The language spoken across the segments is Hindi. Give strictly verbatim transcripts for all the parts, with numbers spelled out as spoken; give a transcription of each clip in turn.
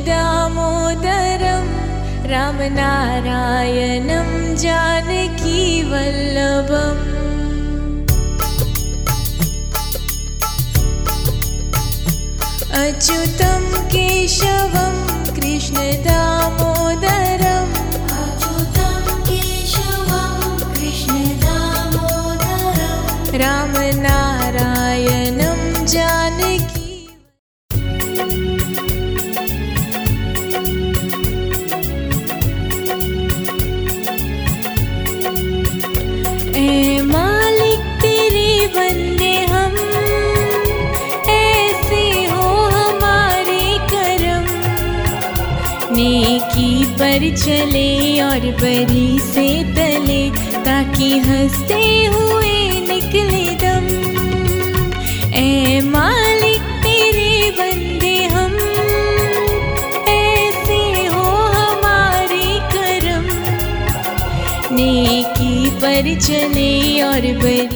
दामोदरं रामनारायणं जानकी वल्लभम्। अच्युतं केशवं कृष्ण दामोदरम् अच्युतं केशवं कृष्ण दामोदरम् रामनारायणं जानकी। ए मालिक तेरे बंदे हम, ऐसे हो हमारे करम। नेकी पर चले और बरी से तले, ताकि हंसते हुए निकले दम। ए मालिक तेरे बंदे हम, ऐसे हो हमारे करम। नेकी पर चले और बरी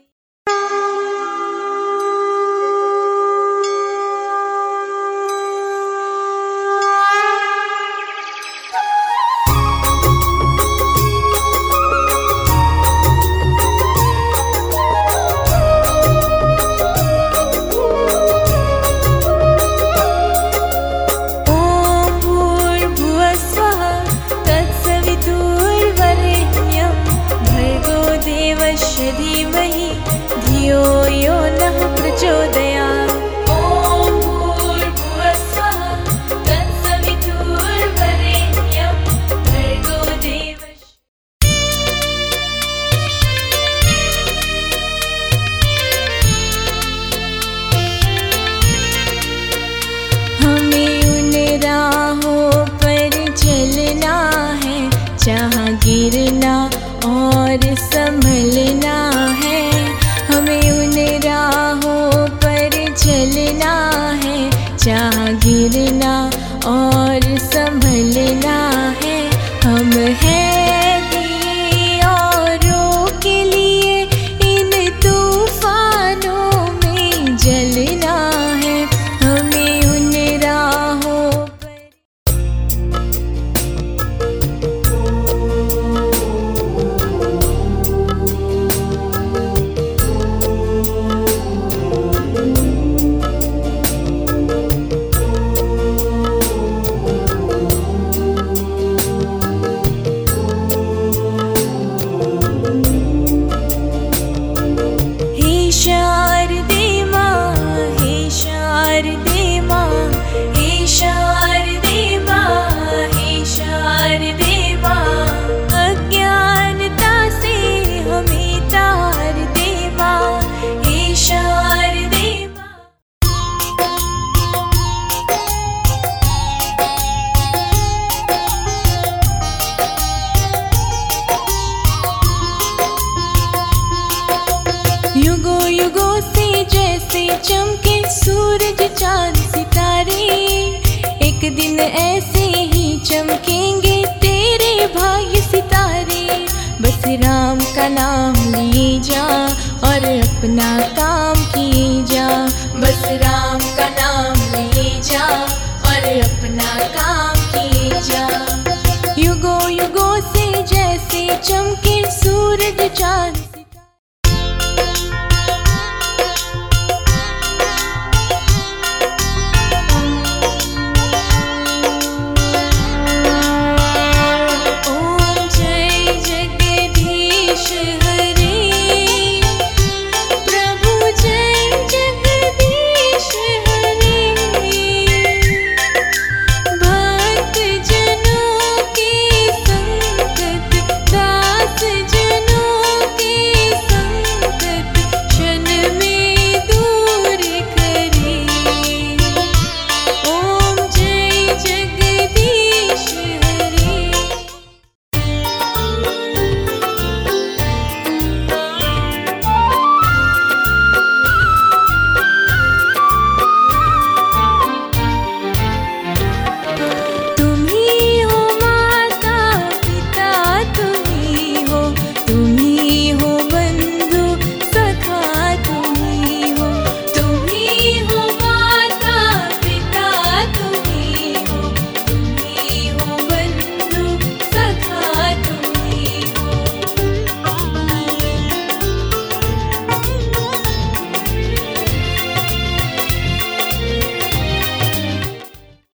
धीमहि धियो यो नः प्रचोदयात्। ॐ भूर्भुवस्सुवः तत्सवितुर्वरेण्यं भर्गो देवस्य। हमें उन राहों पर चलना है, जहाँ गिरना और संभलना है। हमें उन राहों पर चलना है, जहाँ गिरना और संभलना है। हम हैं दिए औरों के लिए, इन तूफानों में जलना है। हमें उन राहों युगों युगों से जैसे चमके सूरज चांद सितारे, एक दिन ऐसे ही चमकेंगे तेरे भाग्य सितारे। बस राम का नाम लिए जा और अपना